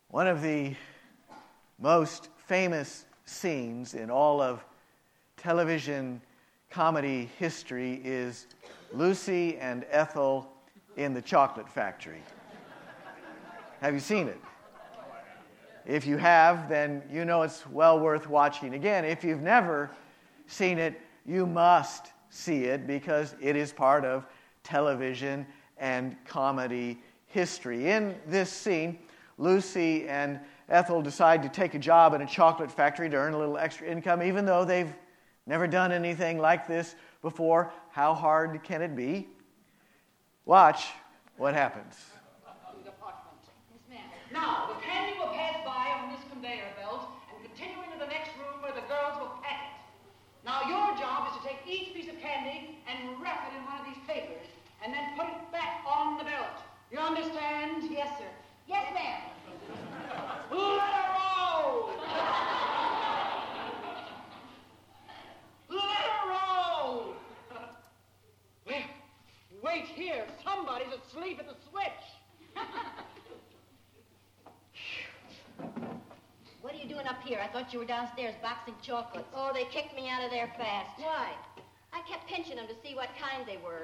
One of the most famous scenes in all of television comedy history is Lucy and Ethel in the Chocolate Factory. Have you seen it? If you have, then you know it's well worth watching again. If you've never seen it, you must see it because it is part of television and comedy history. In this scene, Lucy and Ethel decide to take a job in a chocolate factory to earn a little extra income, even though they've never done anything like this before. How hard can it be? Watch what happens. Now, the candy will pass by on this conveyor belt and continue into the next room where the girls will pack it. Now, your job is to take each piece of candy and wrap it in one of these papers and then put it back on the belt. You understand? Yes, sir. Yes, ma'am. Let her roll! Let her roll! Well, wait here. Somebody's asleep at the switch. What are you doing up here? I thought you were downstairs boxing chocolates. Oh, they kicked me out of there fast. Why? I kept pinching them to see what kind they were.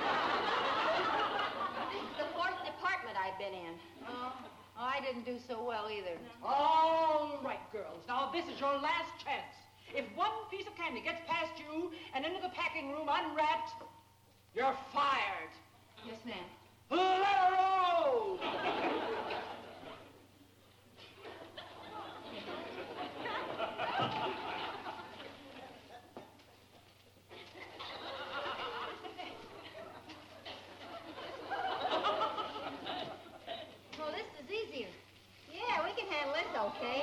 This is the 4th department I've been in. Oh, I didn't do so well either. All right, girls. Now, this is your last chance. If one piece of candy gets past you and into the packing room unwrapped, you're fired. Yes, ma'am. Let her roll! Oh, this is easier. Yeah, we can handle this, okay?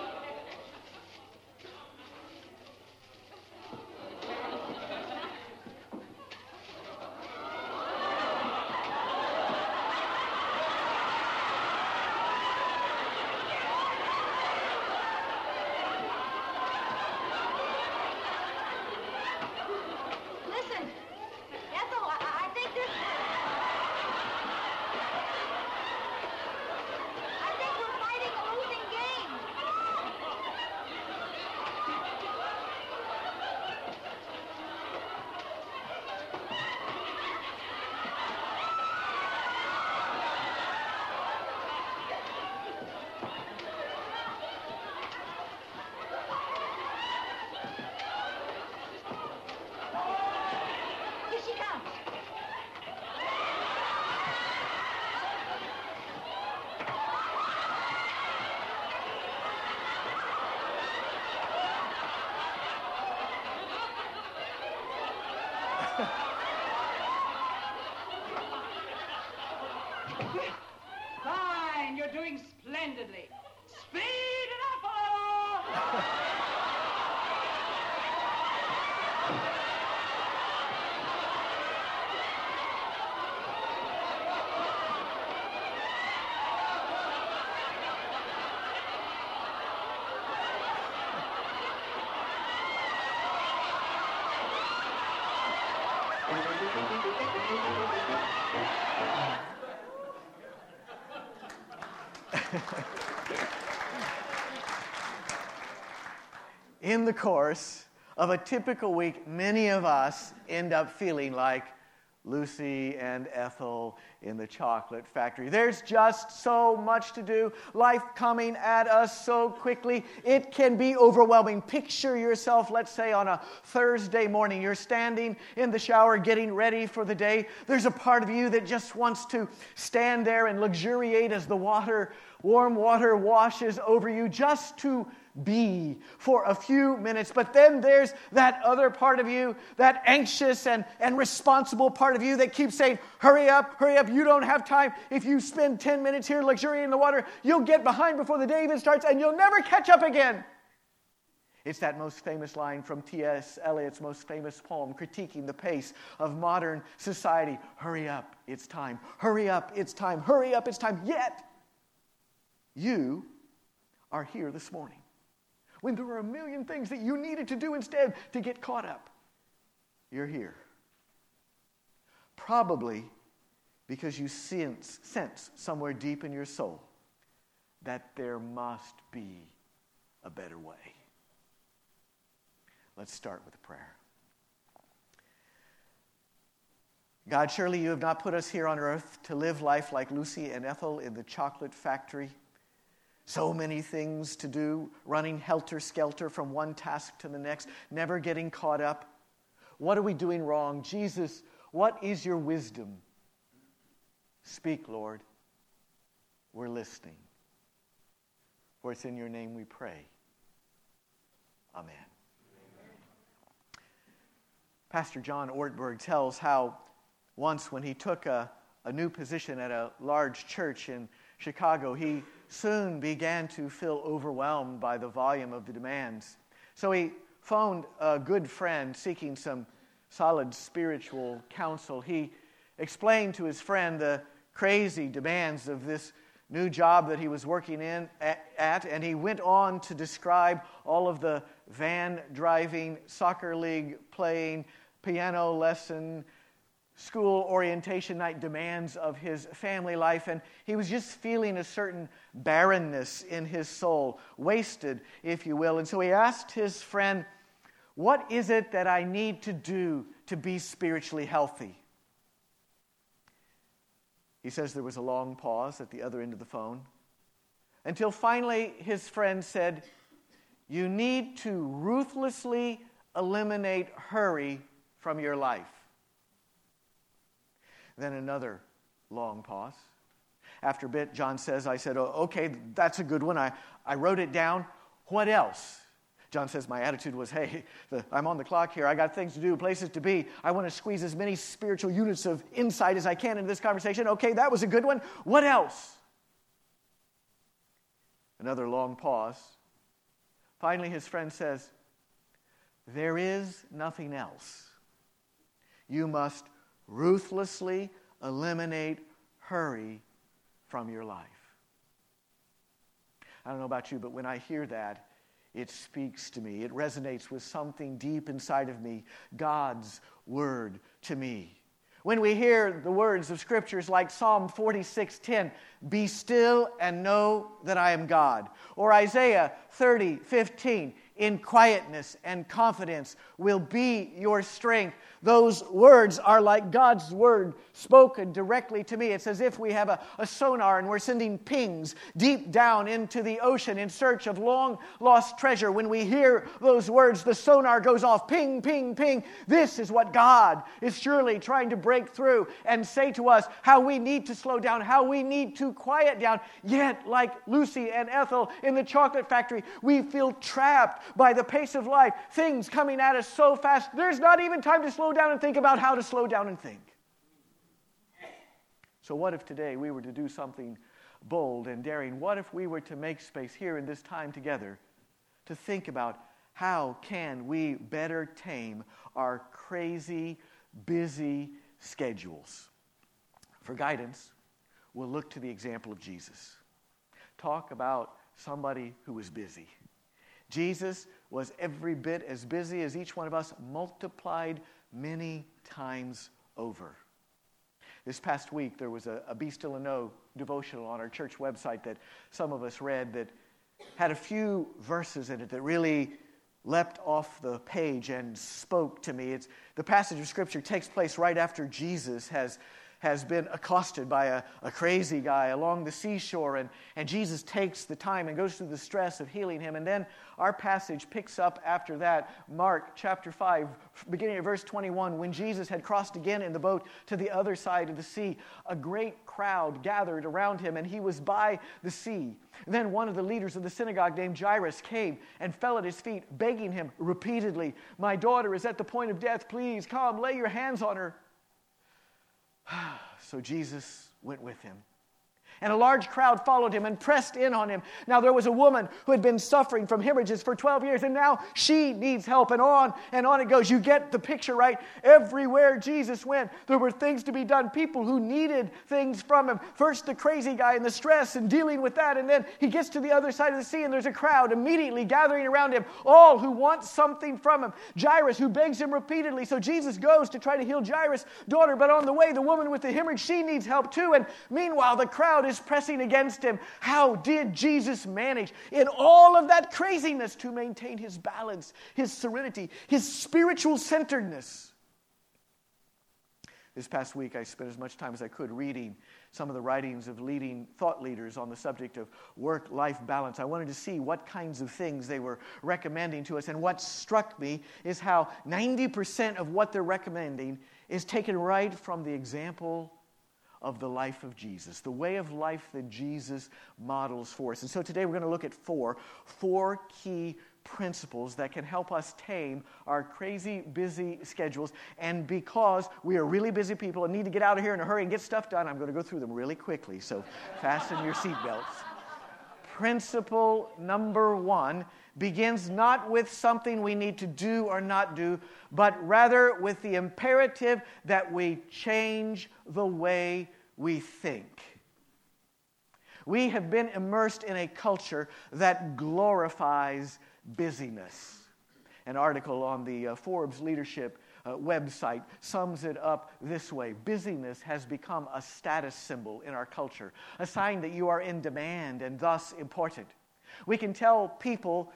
Listen, Ethel, I think this... I think we're fighting a losing game. Here she comes. Fine, you're doing splendidly. Speed it up a little! In the course of a typical week, many of us end up feeling like Lucy and Ethel in the Chocolate Factory. There's just so much to do. Life coming at us so quickly. It can be overwhelming. Picture yourself, let's say, on a Thursday morning. You're standing in the shower getting ready for the day. There's a part of you that just wants to stand there and luxuriate as the warm water washes over you, just to be for a few minutes. But then there's that other part of you, that anxious and responsible part of you that keeps saying, hurry up, you don't have time. If you spend 10 minutes here luxuriating in the water, you'll get behind before the day even starts and you'll never catch up again. It's that most famous line from T.S. Eliot's most famous poem critiquing the pace of modern society. Hurry up, it's time. Hurry up, it's time. Hurry up, it's time. Yet, you are here this morning when there were a million things that you needed to do instead to get caught up. You're here. Probably because you sense somewhere deep in your soul that there must be a better way. Let's start with a prayer. God, surely you have not put us here on earth to live life like Lucy and Ethel in the chocolate factory. So many things to do, running helter-skelter from one task to the next, never getting caught up. What are we doing wrong? Jesus, what is your wisdom? Speak, Lord. We're listening. For it's in your name we pray. Amen. Pastor John Ortberg tells how once when he took a new position at a large church in Chicago, he soon began to feel overwhelmed by the volume of the demands. So he phoned a good friend seeking some solid spiritual counsel. He explained to his friend the crazy demands of this new job that he was working at, and he went on to describe all of the van driving, soccer league playing, piano lesson, school orientation night demands of his family life, and he was just feeling a certain barrenness in his soul, wasted, if you will. And so he asked his friend, what is it that I need to do to be spiritually healthy? He says there was a long pause at the other end of the phone, until finally his friend said, you need to ruthlessly eliminate hurry from your life. Then another long pause. After a bit, John says, I said, oh, okay, that's a good one. I wrote it down. What else? John says, my attitude was, hey, I'm on the clock here. I got things to do, places to be. I want to squeeze as many spiritual units of insight as I can into this conversation. Okay, that was a good one. What else? Another long pause. Finally, his friend says, there is nothing else. You must ruthlessly eliminate hurry from your life. I don't know about you, but when I hear that, it speaks to me. It resonates with something deep inside of me, God's word to me. When we hear the words of scriptures like Psalm 46:10, be still and know that I am God. Or Isaiah 30:15, in quietness and confidence will be your strength. Those words are like God's word spoken directly to me. It's as if we have a sonar and we're sending pings deep down into the ocean in search of long-lost treasure. When we hear those words, the sonar goes off, ping, ping, ping. This is what God is surely trying to break through and say to us how we need to slow down, how we need to quiet down. Yet, like Lucy and Ethel in the chocolate factory, we feel trapped by the pace of life, things coming at us so fast, there's not even time to slow down and think about how to slow down and think. So what if today we were to do something bold and daring? What if we were to make space here in this time together to think about how can we better tame our crazy, busy schedules? For guidance, we'll look to the example of Jesus. Talk about somebody who was busy. Jesus was every bit as busy as each one of us, multiplied many times over. This past week, there was a Be Still and Know devotional on our church website that some of us read that had a few verses in it that really leapt off the page and spoke to me. The passage of Scripture takes place right after Jesus has been accosted by a crazy guy along the seashore, and Jesus takes the time and goes through the stress of healing him. And then our passage picks up after that, Mark chapter 5, beginning at verse 21, when Jesus had crossed again in the boat to the other side of the sea, a great crowd gathered around him, and he was by the sea. Then one of the leaders of the synagogue named Jairus came and fell at his feet, begging him repeatedly, my daughter is at the point of death, please come, lay your hands on her. So Jesus went with him. And a large crowd followed him and pressed in on him. Now there was a woman who had been suffering from hemorrhages for 12 years, and now she needs help. And on it goes. You get the picture, right? Everywhere Jesus went, there were things to be done. People who needed things from him. First the crazy guy and the stress and dealing with that. And then he gets to the other side of the sea, and there's a crowd immediately gathering around him, all who want something from him. Jairus, who begs him repeatedly. So Jesus goes to try to heal Jairus' daughter. But on the way, the woman with the hemorrhage, she needs help too. And meanwhile, the crowd crowd is pressing against him. How did Jesus manage in all of that craziness to maintain his balance, his serenity, his spiritual centeredness? This past week, I spent as much time as I could reading some of the writings of leading thought leaders on the subject of work-life balance. I wanted to see what kinds of things they were recommending to us. And what struck me is how 90% of what they're recommending is taken right from the example of the life of Jesus, the way of life that Jesus models for us. And so today we're going to look at four key principles that can help us tame our crazy, busy schedules. And because we are really busy people and need to get out of here in a hurry and get stuff done, I'm going to go through them really quickly. So fasten your seatbelts. Principle number 1 begins not with something we need to do or not do, but rather with the imperative that we change the way we think. We have been immersed in a culture that glorifies busyness. An article on the Forbes Leadership website sums it up this way: busyness has become a status symbol in our culture, a sign that you are in demand and thus important. When we tell people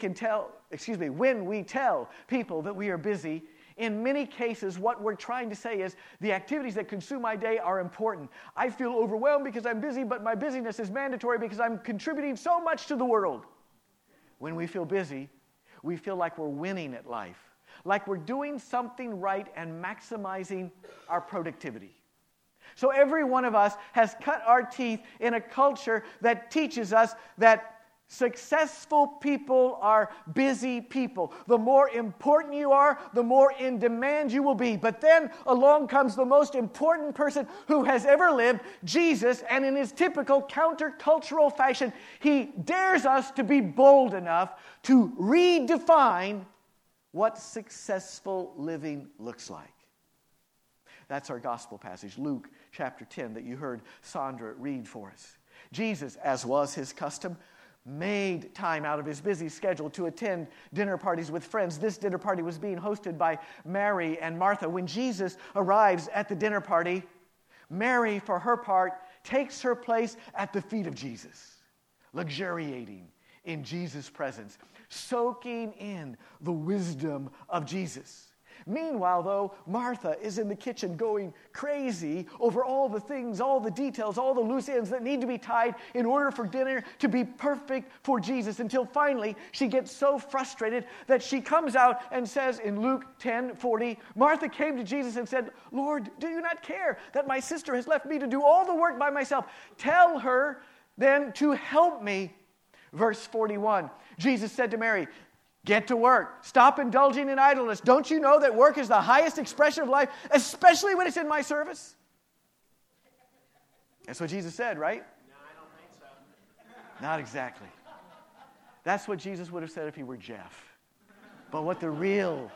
that we are busy, in many cases, what we're trying to say is the activities that consume my day are important. I feel overwhelmed because I'm busy, but my busyness is mandatory because I'm contributing so much to the world. When we feel busy, we feel like we're winning at life, like we're doing something right and maximizing our productivity. So every one of us has cut our teeth in a culture that teaches us that successful people are busy people. The more important you are, the more in demand you will be. But then along comes the most important person who has ever lived, Jesus, and in his typical countercultural fashion, he dares us to be bold enough to redefine what successful living looks like. That's our gospel passage, Luke chapter 10, that you heard Sandra read for us. Jesus, as was his custom, made time out of his busy schedule to attend dinner parties with friends. This dinner party was being hosted by Mary and Martha. When Jesus arrives at the dinner party, Mary, for her part, takes her place at the feet of Jesus, luxuriating in Jesus' presence, soaking in the wisdom of Jesus. Meanwhile, though, Martha is in the kitchen going crazy over all the things, all the details, all the loose ends that need to be tied in order for dinner to be perfect for Jesus, until finally she gets so frustrated that she comes out and says in Luke 10:40, Martha came to Jesus and said, Lord, do you not care that my sister has left me to do all the work by myself? Tell her then to help me. Verse 41, Jesus said to Mary, get to work. Stop indulging in idleness. Don't you know that work is the highest expression of life, especially when it's in my service? That's what Jesus said, right? No, I don't think so. Not exactly. That's what Jesus would have said if he were Jeff. But what the real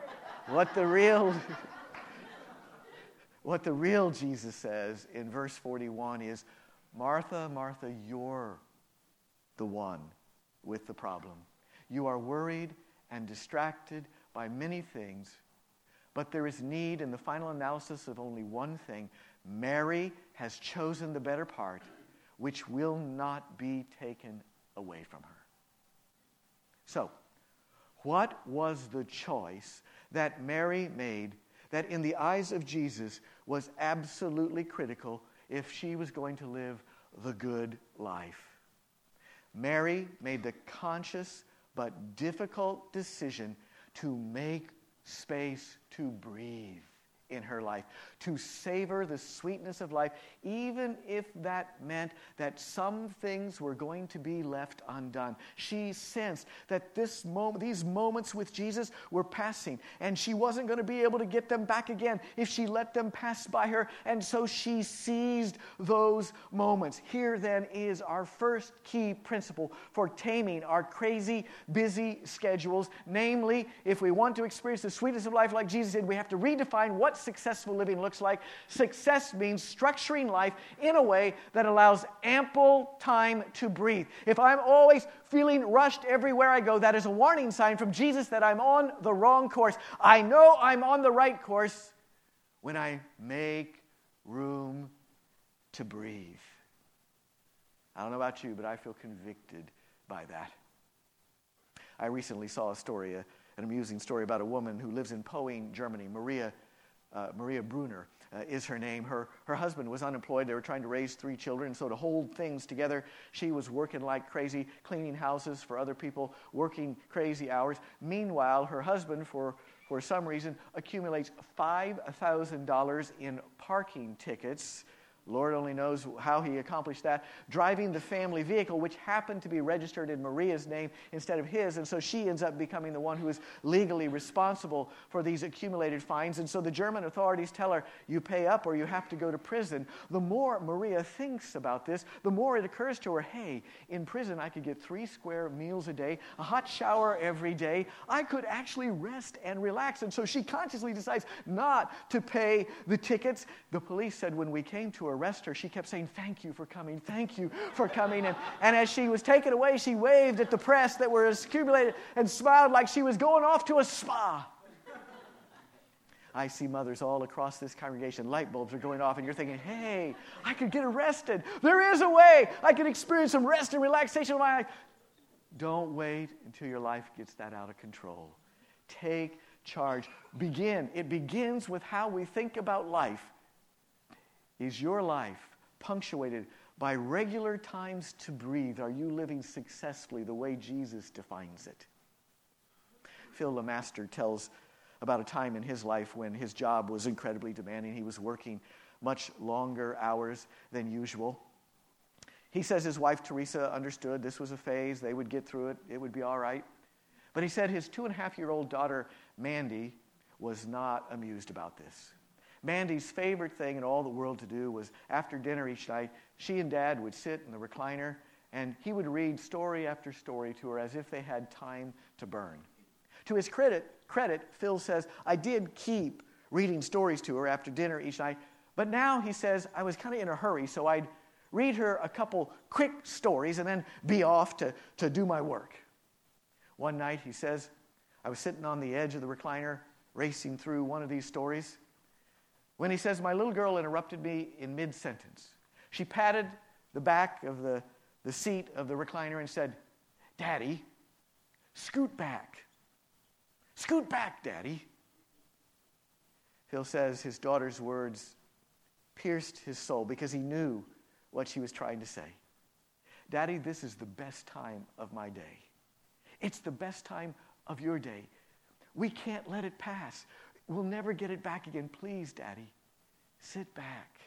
Jesus says in verse 41 is, Martha, Martha, you're the one with the problem. You are worried and distracted by many things, but there is need in the final analysis of only one thing. Mary has chosen the better part, which will not be taken away from her. So, what was the choice that Mary made that in the eyes of Jesus was absolutely critical if she was going to live the good life? Mary made the conscious but difficult decision to make space to breathe in her life, to savor the sweetness of life, even if that meant that some things were going to be left undone. She sensed that these moments with Jesus were passing, and she wasn't going to be able to get them back again if she let them pass by her, and so she seized those moments. Here then is our first key principle for taming our crazy, busy schedules. Namely, if we want to experience the sweetness of life like Jesus did, we have to redefine what successful living looks like. Success means structuring life in a way that allows ample time to breathe. If I'm always feeling rushed everywhere I go, that is a warning sign from Jesus that I'm on the wrong course. I know I'm on the right course when I make room to breathe. I don't know about you, but I feel convicted by that. I recently saw a story, an amusing story about a woman who lives in Poing, Germany. Maria Brunner is her name. Her husband was unemployed. They were trying to raise 3 children. So to hold things together, she was working like crazy, cleaning houses for other people, working crazy hours. Meanwhile, her husband, for some reason, accumulates $5,000 in parking tickets. Lord only knows how he accomplished that, driving the family vehicle, which happened to be registered in Maria's name instead of his. And so she ends up becoming the one who is legally responsible for these accumulated fines. And so the German authorities tell her, you pay up or you have to go to prison. The more Maria thinks about this, the more it occurs to her, hey, in prison I could get 3 square meals a day, a hot shower every day. I could actually rest and relax. And so she consciously decides not to pay the tickets. The police said when we came to arrest her, she kept saying, thank you for coming, thank you for coming. And as she was taken away, she waved at the press that were accumulated and smiled like she was going off to a spa. I see mothers all across this congregation. Light bulbs are going off, and you're thinking, hey, I could get arrested. There is a way. I could experience some rest and relaxation in my life. Don't wait until your life gets that out of control. Take charge. Begin. It begins with how we think about life. Is your life punctuated by regular times to breathe? Are you living successfully the way Jesus defines it? Phil LeMaster tells about a time in his life when his job was incredibly demanding. He was working much longer hours than usual. He says his wife, Teresa, understood this was a phase. They would get through it. It would be all right. But he said his 2.5-year-old daughter, Mandy, was not amused about this. Mandy's favorite thing in all the world to do was after dinner each night, she and Dad would sit in the recliner and he would read story after story to her as if they had time to burn. To his credit, Phil says, I did keep reading stories to her after dinner each night, but now, he says, I was kind of in a hurry, so I'd read her a couple quick stories and then be off to do my work. One night, he says, I was sitting on the edge of the recliner, racing through one of these stories, when he says, my little girl interrupted me in mid-sentence. She patted the back of the seat of the recliner and said, Daddy, scoot back. Scoot back, Daddy. Phil says his daughter's words pierced his soul because he knew what she was trying to say. Daddy, this is the best time of my day. It's the best time of your day. We can't let it pass. We'll never get it back again. Please, Daddy, sit back.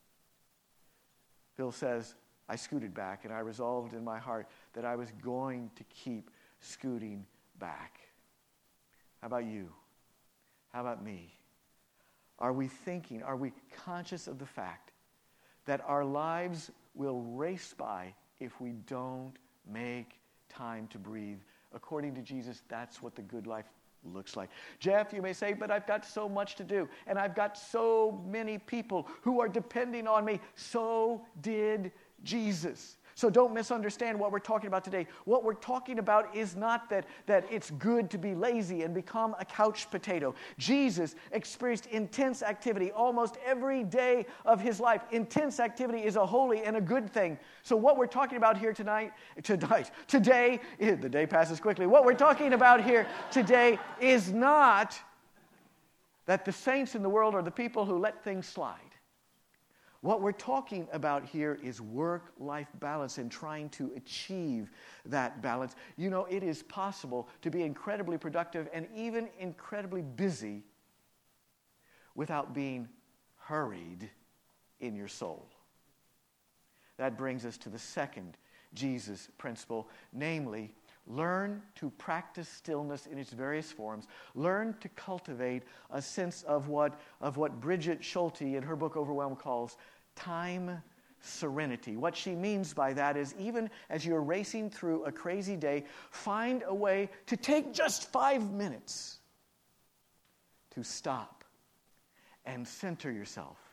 Phil says, I scooted back, and I resolved in my heart that I was going to keep scooting back. How about you? How about me? Are we thinking, are we conscious of the fact that our lives will race by if we don't make time to breathe? According to Jesus, that's what the good life looks like. Jeff, you may say, but I've got so much to do, and I've got so many people who are depending on me. So did Jesus. So don't misunderstand what we're talking about today. What we're talking about is not that it's good to be lazy and become a couch potato. Jesus experienced intense activity almost every day of his life. Intense activity is a holy and a good thing. So what we're talking about here today, the day passes quickly. What we're talking about here today is not that the saints in the world are the people who let things slide. What we're talking about here is work-life balance and trying to achieve that balance. You know, it is possible to be incredibly productive and even incredibly busy without being hurried in your soul. That brings us to the second Jesus principle, namely, learn to practice stillness in its various forms. Learn to cultivate a sense of what Bridget Schulte in her book Overwhelmed calls time serenity. What she means by that is even as you're racing through a crazy day, find a way to take just 5 minutes to stop and center yourself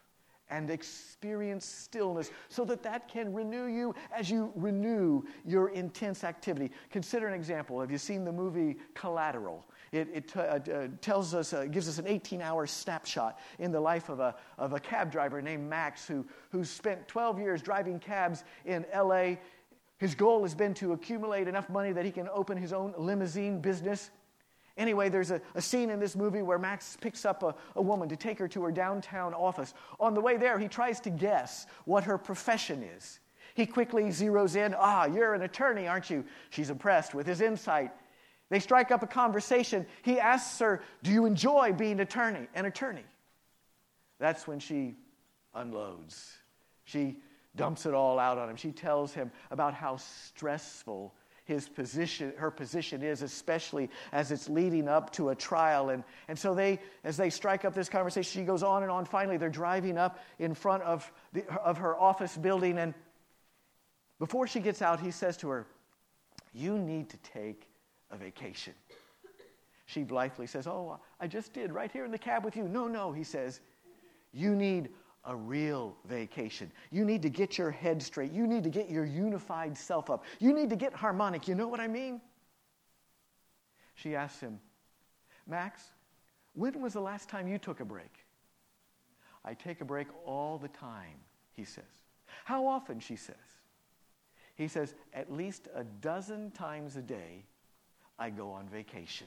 and experience stillness so that can renew you as you renew your intense activity. Consider an example. Have you seen the movie Collateral? It tells us, gives us an 18-hour snapshot in the life of a cab driver named Max who spent 12 years driving cabs in L.A. His goal has been to accumulate enough money that he can open his own limousine business. Anyway, there's a scene in this movie where Max picks up a woman to take her to her downtown office. On the way there, he tries to guess what her profession is. He quickly zeroes in, you're an attorney, aren't you? She's impressed with his insight. They strike up a conversation. He asks her, do you enjoy being an attorney? That's when she unloads. She dumps it all out on him. She tells him about how stressful her position is, especially as it's leading up to a trial. And so as they strike up this conversation, she goes on and on. Finally, they're driving up in front of her office building. And before she gets out, he says to her, you need to take a vacation. She blithely says, I just did, right here in the cab with you. No, he says, you need a real vacation. You need to get your head straight. You need to get your unified self up. You need to get harmonic. You know what I mean? She asks him, Max, when was the last time you took a break? I take a break all the time, he says. How often, she says. He says, at least 12 times a day, I go on vacation.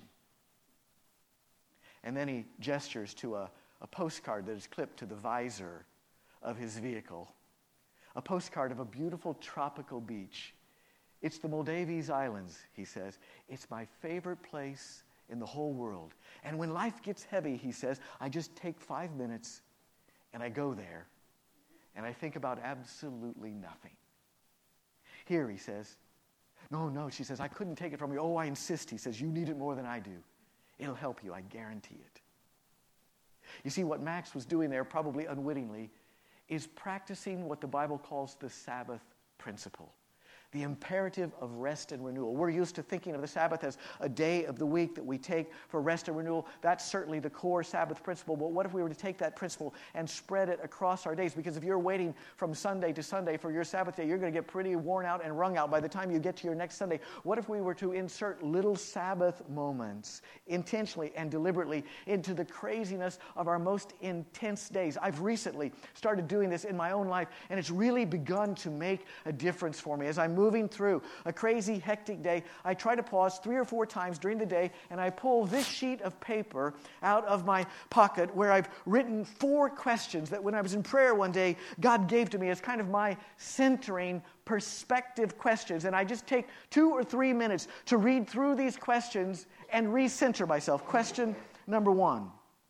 And then he gestures to a postcard that is clipped to the visor of his vehicle. A postcard of a beautiful tropical beach. It's the Maldives Islands, he says. It's my favorite place in the whole world. And when life gets heavy, he says, I just take 5 minutes and I go there and I think about absolutely nothing. Here, he says, no, she says, I couldn't take it from you. Oh, I insist, he says, you need it more than I do. It'll help you, I guarantee it. You see, what Max was doing there, probably unwittingly, is practicing what the Bible calls the Sabbath principle. The imperative of rest and renewal. We're used to thinking of the Sabbath as a day of the week that we take for rest and renewal. That's certainly the core Sabbath principle. But what if we were to take that principle and spread it across our days? Because if you're waiting from Sunday to Sunday for your Sabbath day, you're going to get pretty worn out and wrung out by the time you get to your next Sunday. What if we were to insert little Sabbath moments intentionally and deliberately into the craziness of our most intense days? I've recently started doing this in my own life, and it's really begun to make a difference for me. As I'm moving through a crazy, hectic day, I try to pause 3 or 4 times during the day, and I pull this sheet of paper out of my pocket where I've written 4 questions that when I was in prayer one day, God gave to me as kind of my centering perspective questions. And I just take 2 or 3 minutes to read through these questions and recenter myself. Question number 1,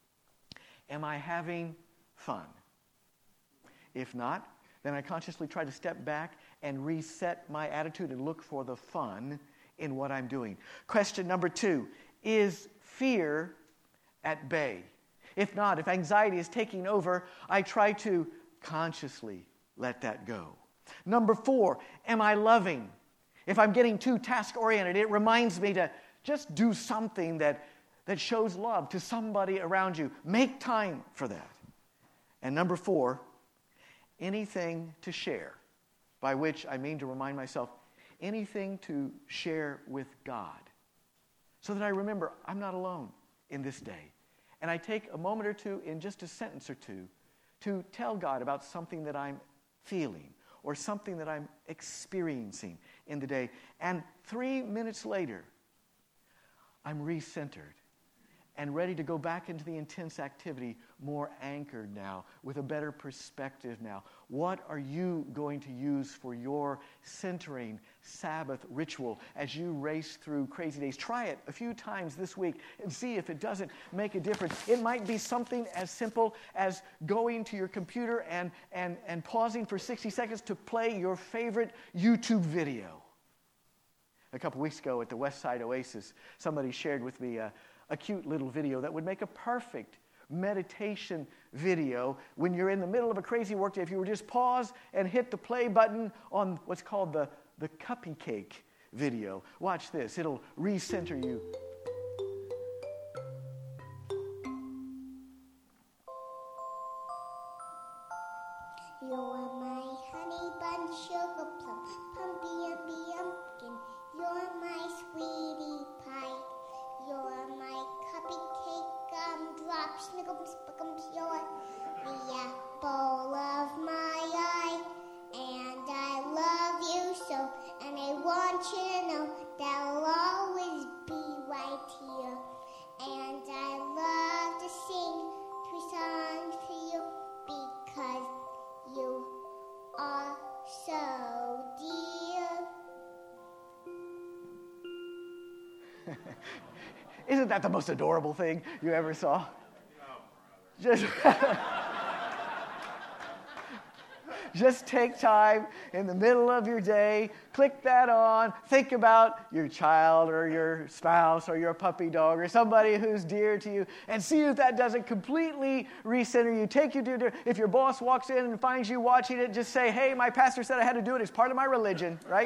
am I having fun? If not, then I consciously try to step back and reset my attitude and look for the fun in what I'm doing. Question number 2, is fear at bay? If not, if anxiety is taking over, I try to consciously let that go. Number 4, am I loving? If I'm getting too task-oriented, it reminds me to just do something that shows love to somebody around you. Make time for that. And number 4, anything to share, by which I mean to remind myself, anything to share with God, so that I remember I'm not alone in this day. And I take a moment or two in just a sentence or two to tell God about something that I'm feeling or something that I'm experiencing in the day. And 3 minutes later, I'm recentered and ready to go back into the intense activity, more anchored now, with a better perspective now. What are you going to use for your centering Sabbath ritual as you race through crazy days? Try it a few times this week and see if it doesn't make a difference. It might be something as simple as going to your computer and pausing for 60 seconds to play your favorite YouTube video. A couple weeks ago at the Westside Oasis, somebody shared with me a cute little video that would make a perfect meditation video when you're in the middle of a crazy workday. If you were just pause and hit the play button on what's called the Cuppy Cake video. Watch this. It'll recenter you. know that I'll always be right here. And I love to sing 2 songs to you because you are so dear. Isn't that the most adorable thing you ever saw? Just, just take time in the middle of your day, click that on, think about your child or your spouse or your puppy dog or somebody who's dear to you, and see if that doesn't completely recenter you, take you to, if your boss walks in and finds you watching it, just say, hey, my pastor said I had to do it, it's part of my religion, right?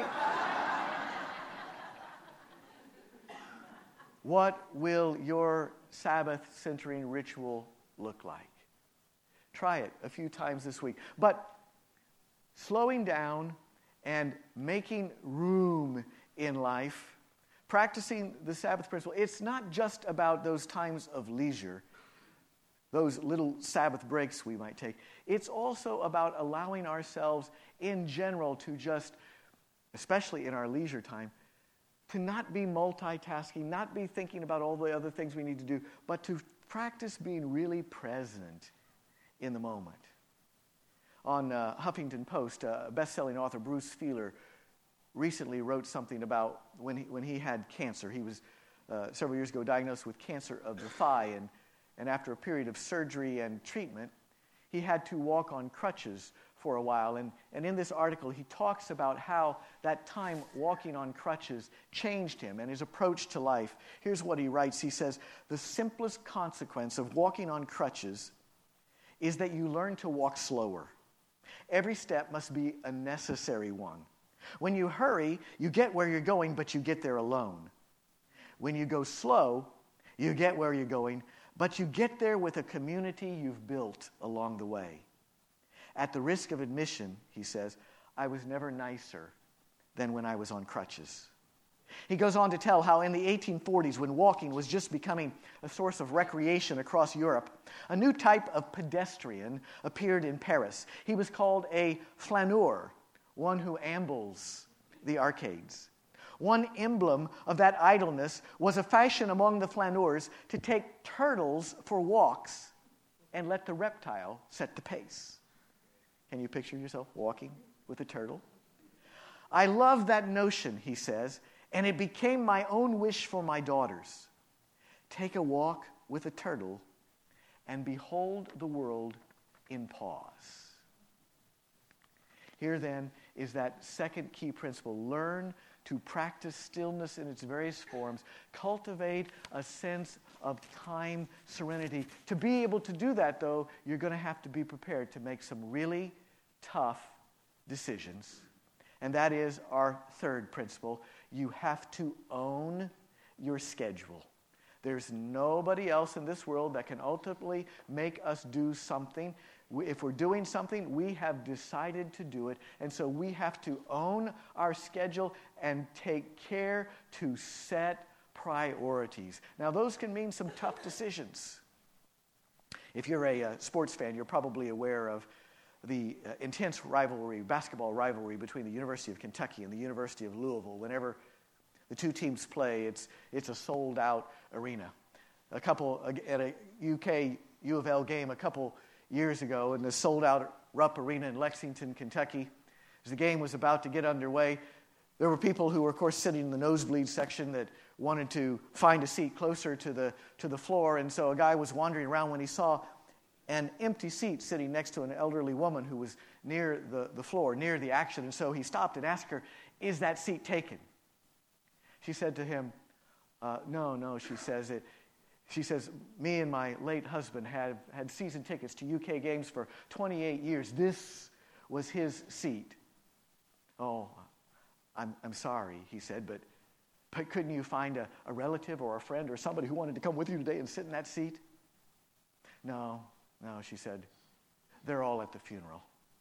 What will your Sabbath-centering ritual look like? Try it a few times this week. But slowing down and making room in life, practicing the Sabbath principle, it's not just about those times of leisure, those little Sabbath breaks we might take. It's also about allowing ourselves in general to just, especially in our leisure time, to not be multitasking, not be thinking about all the other things we need to do, but to practice being really present in the moment. On Huffington Post, best-selling author Bruce Feiler recently wrote something about when he had cancer. He was several years ago diagnosed with cancer of the thigh, and after a period of surgery and treatment, he had to walk on crutches for a while. And in this article, he talks about how that time walking on crutches changed him and his approach to life. Here's what he writes. He says, the simplest consequence of walking on crutches is that you learn to walk slower. Every step must be a necessary one. When you hurry, you get where you're going, but you get there alone. When you go slow, you get where you're going, but you get there with a community you've built along the way. At the risk of admission, he says, I was never nicer than when I was on crutches. He goes on to tell how in the 1840s, when walking was just becoming a source of recreation across Europe, a new type of pedestrian appeared in Paris. He was called a flaneur, one who ambles the arcades. One emblem of that idleness was a fashion among the flaneurs to take turtles for walks and let the reptile set the pace. Can you picture yourself walking with a turtle? I love that notion, he says, and it became my own wish for my daughters. Take a walk with a turtle and behold the world in pause. Here then is that second key principle. Learn to practice stillness in its various forms. Cultivate a sense of time serenity. To be able to do that, though, you're going to have to be prepared to make some really tough decisions. And that is our third principle. You have to own your schedule. There's nobody else in this world that can ultimately make us do something. If we're doing something, we have decided to do it. And so we have to own our schedule and take care to set priorities. Now, those can mean some tough decisions. If you're a sports fan, you're probably aware of the intense rivalry, basketball rivalry between the University of Kentucky and the University of Louisville. Whenever the two teams play, it's a sold-out arena. At a UK U of L game a couple years ago in the sold-out Rupp Arena in Lexington, Kentucky, as the game was about to get underway, there were people who were, of course, sitting in the nosebleed section that wanted to find a seat closer to the floor, and so a guy was wandering around when he saw an empty seat sitting next to an elderly woman who was near the floor, near the action. And so he stopped and asked her, is that seat taken? She said to him, no, she says. She says, me and my late husband had season tickets to UK games for 28 years. This was his seat. Oh, I'm sorry, he said, but couldn't you find a relative or a friend or somebody who wanted to come with you today and sit in that seat? No, she said, they're all at the funeral.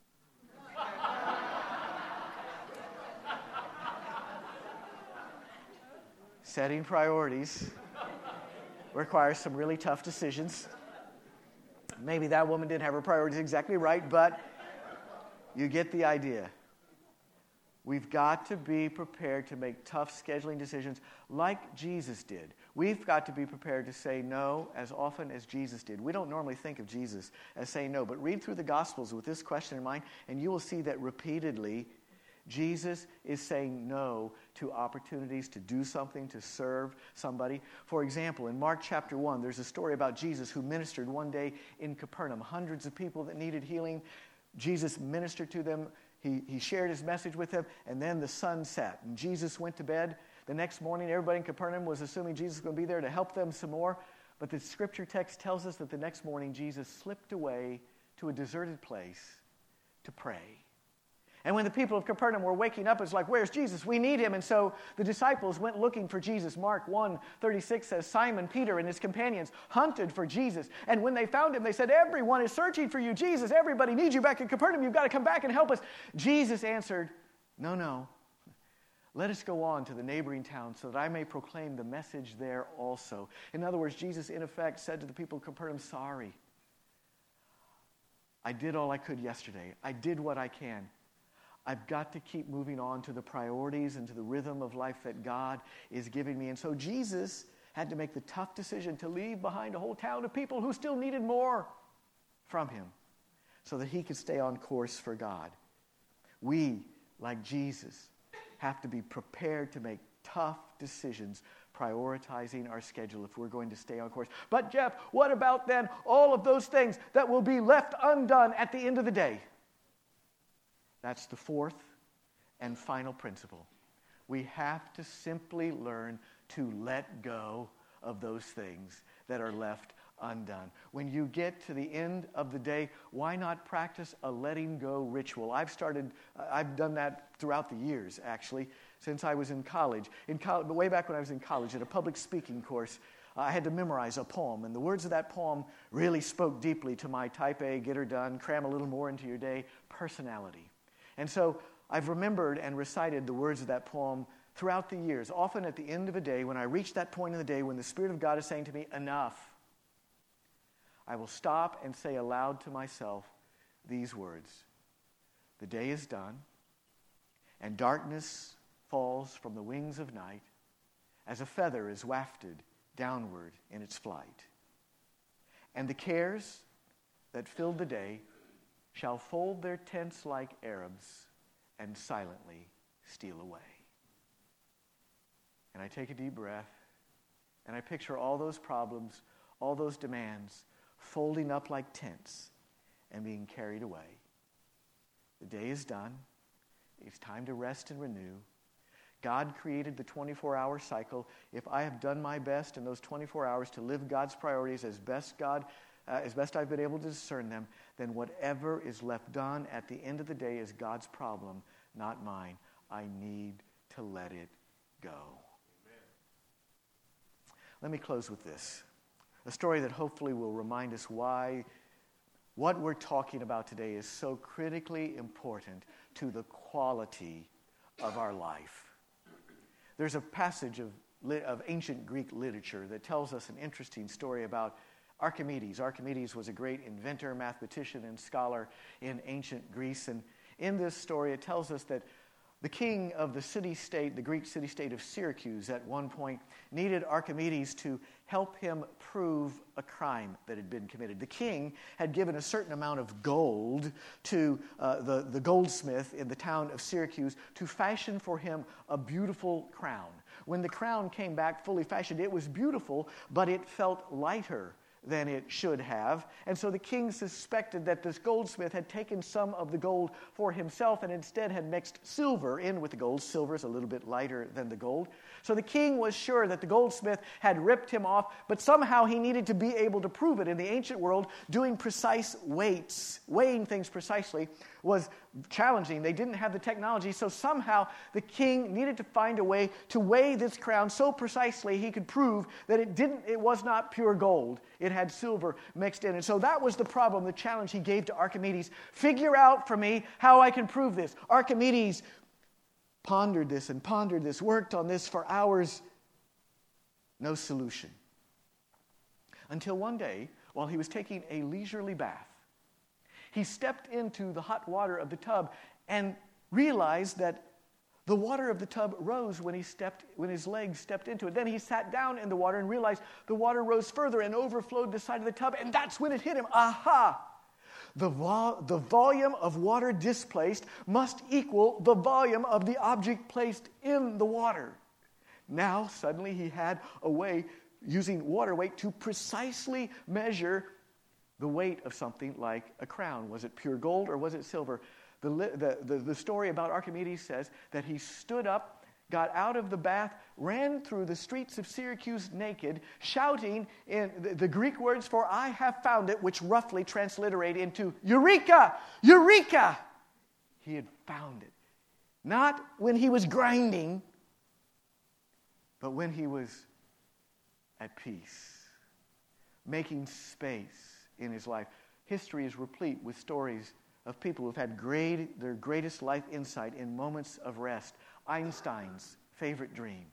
Setting priorities requires some really tough decisions. Maybe that woman didn't have her priorities exactly right, but you get the idea. We've got to be prepared to make tough scheduling decisions like Jesus did. We've got to be prepared to say no as often as Jesus did. We don't normally think of Jesus as saying no, but read through the Gospels with this question in mind, and you will see that repeatedly Jesus is saying no to opportunities to do something, to serve somebody. For example, in Mark chapter 1, there's a story about Jesus who ministered one day in Capernaum. Hundreds of people that needed healing. Jesus ministered to them. He shared his message with them, and then the sun set, and Jesus went to bed. The next morning, everybody in Capernaum was assuming Jesus was going to be there to help them some more, but the scripture text tells us that the next morning, Jesus slipped away to a deserted place to pray. And when the people of Capernaum were waking up, it's like, where's Jesus? We need him. And so the disciples went looking for Jesus. Mark 1:36 says, Simon Peter and his companions hunted for Jesus. And when they found him, they said, everyone is searching for you, Jesus. Everybody needs you back in Capernaum. You've got to come back and help us. Jesus answered, no. Let us go on to the neighboring town so that I may proclaim the message there also. In other words, Jesus, in effect, said to the people of Capernaum, sorry. I did all I could yesterday. I did what I can. I've got to keep moving on to the priorities and to the rhythm of life that God is giving me. And so Jesus had to make the tough decision to leave behind a whole town of people who still needed more from him so that he could stay on course for God. We, like Jesus, have to be prepared to make tough decisions, prioritizing our schedule if we're going to stay on course. But Jeff, what about then all of those things that will be left undone at the end of the day? That's the fourth and final principle. We have to simply learn to let go of those things that are left undone. When you get to the end of the day, why not practice a letting go ritual? I've done that throughout the years, actually, since I was in college. Way back when I was in college, at a public speaking course, I had to memorize a poem, and the words of that poem really spoke deeply to my type A, get her done, cram a little more into your day personality. And so I've remembered and recited the words of that poem throughout the years. Often at the end of a day, when I reach that point in the day when the Spirit of God is saying to me, enough, I will stop and say aloud to myself these words. The day is done, and darkness falls from the wings of night as a feather is wafted downward in its flight. And the cares that filled the day shall fold their tents like Arabs and silently steal away. And I take a deep breath, and I picture all those problems, all those demands, folding up like tents and being carried away. The day is done. It's time to rest and renew. God created the 24-hour cycle. If I have done my best in those 24 hours to live God's priorities as best I've been able to discern them, then whatever is left done at the end of the day is God's problem, not mine. I need to let it go. Amen. Let me close with this. A story that hopefully will remind us why what we're talking about today is so critically important to the quality of our life. There's a passage of ancient Greek literature that tells us an interesting story about Archimedes. Archimedes was a great inventor, mathematician, and scholar in ancient Greece. And in this story, it tells us that the king of the city-state, the Greek city-state of Syracuse, at one point needed Archimedes to help him prove a crime that had been committed. The king had given a certain amount of gold to the goldsmith in the town of Syracuse to fashion for him a beautiful crown. When the crown came back fully fashioned, it was beautiful, but it felt lighter than it should have. And so the king suspected that this goldsmith had taken some of the gold for himself and instead had mixed silver in with the gold. Silver is a little bit lighter than the gold. So the king was sure that the goldsmith had ripped him off, but somehow he needed to be able to prove it. In the ancient world, doing precise weights, weighing things precisely, was challenging. They didn't have the technology, so somehow the king needed to find a way to weigh this crown so precisely he could prove that it was not pure gold. It had silver mixed in. And so that was the problem, the challenge he gave to Archimedes. Figure out for me how I can prove this. Archimedes pondered this, worked on this for hours. No solution. Until one day, while he was taking a leisurely bath, he stepped into the hot water of the tub and realized that The water of the tub rose when his legs stepped into it. Then he sat down in the water and realized the water rose further and overflowed the side of the tub, and that's when it hit him. Aha! The volume of water displaced must equal the volume of the object placed in the water. Now, suddenly, he had a way, using water weight, to precisely measure the weight of something like a crown. Was it pure gold or was it silver? The story about Archimedes says that he stood up, got out of the bath, ran through the streets of Syracuse naked, shouting in the Greek words for "I have found it," which roughly transliterate into "Eureka! Eureka!" He had found it. Not when he was grinding, but when he was at peace, making space in his life. History is replete with stories of people who've had their greatest life insight in moments of rest. Einstein's favorite dream.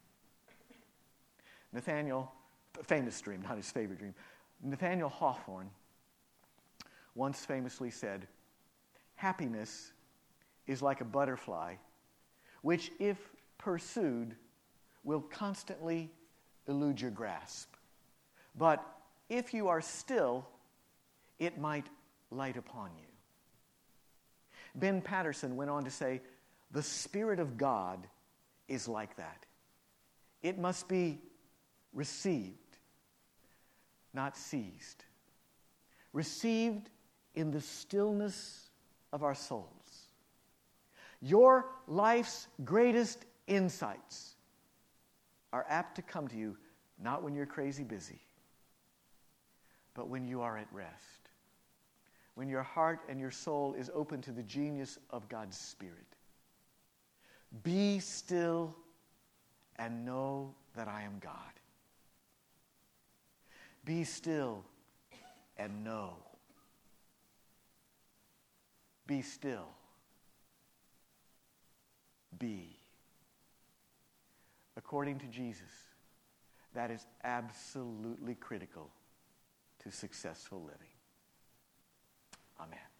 Famous dream, not his favorite dream. Nathaniel Hawthorne once famously said, "Happiness is like a butterfly, which, if pursued, will constantly elude your grasp. But if you are still, it might light upon you." Ben Patterson went on to say, "The Spirit of God is like that. It must be received, not seized. Received in the stillness of our souls. Your life's greatest insights are apt to come to you not when you're crazy busy, but when you are at rest. When your heart and your soul is open to the genius of God's Spirit. Be still and know that I am God. Be still and know. Be still. Be. According to Jesus, that is absolutely critical to successful living. Amen.